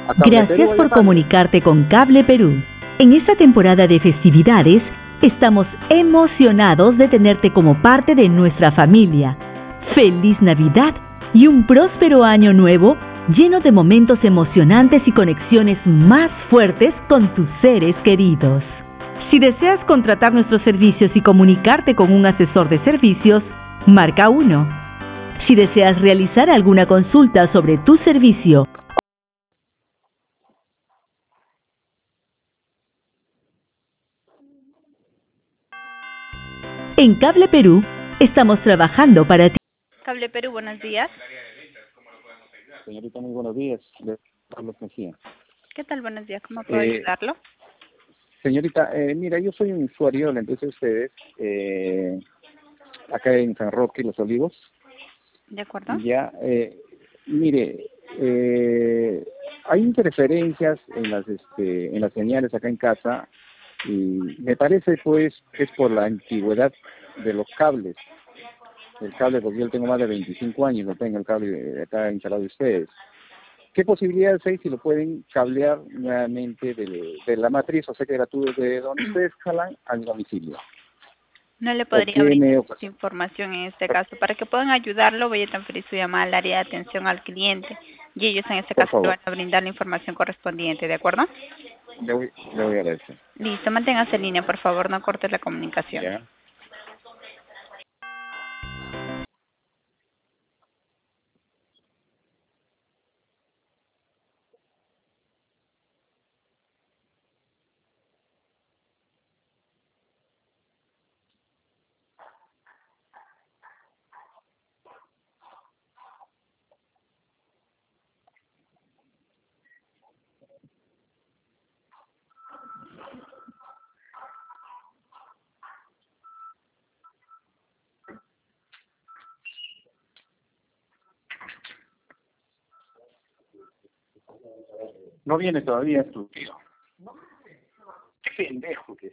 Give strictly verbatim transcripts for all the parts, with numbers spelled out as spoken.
A Cable Perú Gracias hay por cable. comunicarte con Cable Perú. En esta temporada de festividades, estamos emocionados de tenerte como parte de nuestra familia. ¡Feliz Navidad y un próspero año nuevo lleno de momentos emocionantes y conexiones más fuertes con tus seres queridos! Si deseas contratar nuestros servicios y comunicarte con un asesor de servicios, marca uno. Si deseas realizar alguna consulta sobre tu servicio, en Cable Perú estamos trabajando para ti. Cable Perú, buenos días. Señorita, muy buenos días. Le- Carlos Mejía. ¿Qué tal? Buenos días. ¿Cómo puedo Eh, ayudarlo? Señorita, eh, mira, yo soy un usuario de la empresa de ustedes, eh, acá en San Roque, Los Olivos. ¿De acuerdo? Ya, eh, mire, eh, hay interferencias en las, este, en las señales acá en casa y me parece, pues, que es por la antigüedad de los cables. El cable, porque yo tengo más de veinticinco años, no tengo el cable acá instalado de ustedes. ¿Qué posibilidades hay si lo pueden cablear nuevamente de, de la matriz, o sea que gratuito, de donde ustedes jalan al domicilio? No le ¿O podría qué brindar me esta información en este caso. Para que puedan ayudarlo, voy a transferir su llamada al área de atención al cliente y ellos en este Por caso le favor, van a brindar la información correspondiente, ¿de acuerdo? le voy, le voy a agradecer. Listo, manténgase en línea, por favor, no corte la comunicación. ¿Ya? No viene todavía tu tío. Qué pendejo que es.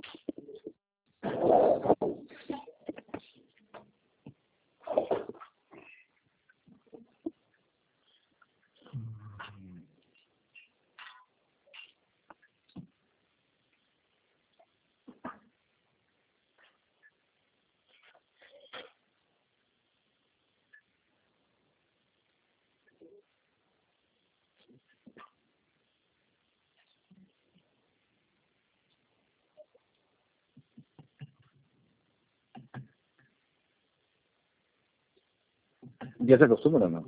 ¿Ya se acostumbra o no?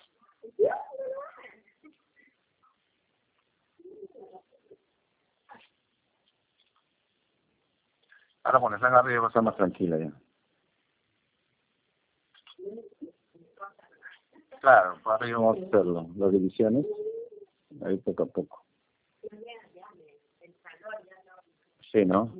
Ahora cuando están arriba va a estar más tranquila ya. Claro, para arriba vamos a hacerlo. Las divisiones, ahí poco a poco. Sí, ¿no?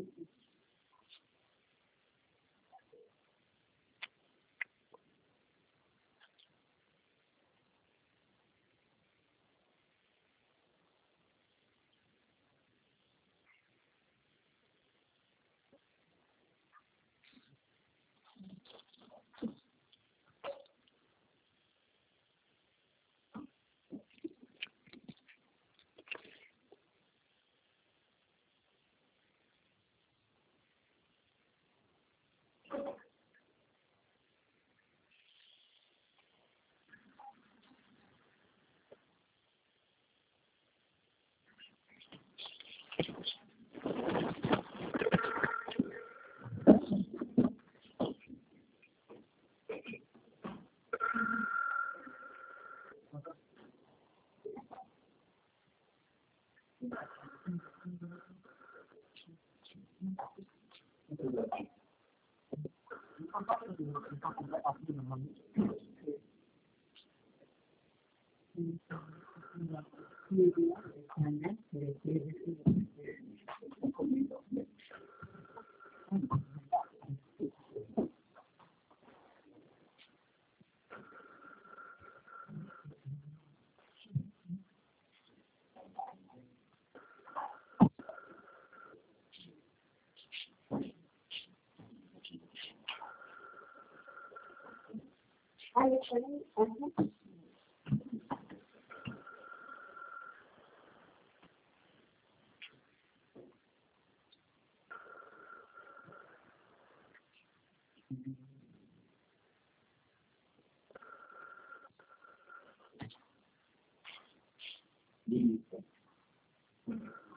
Listo.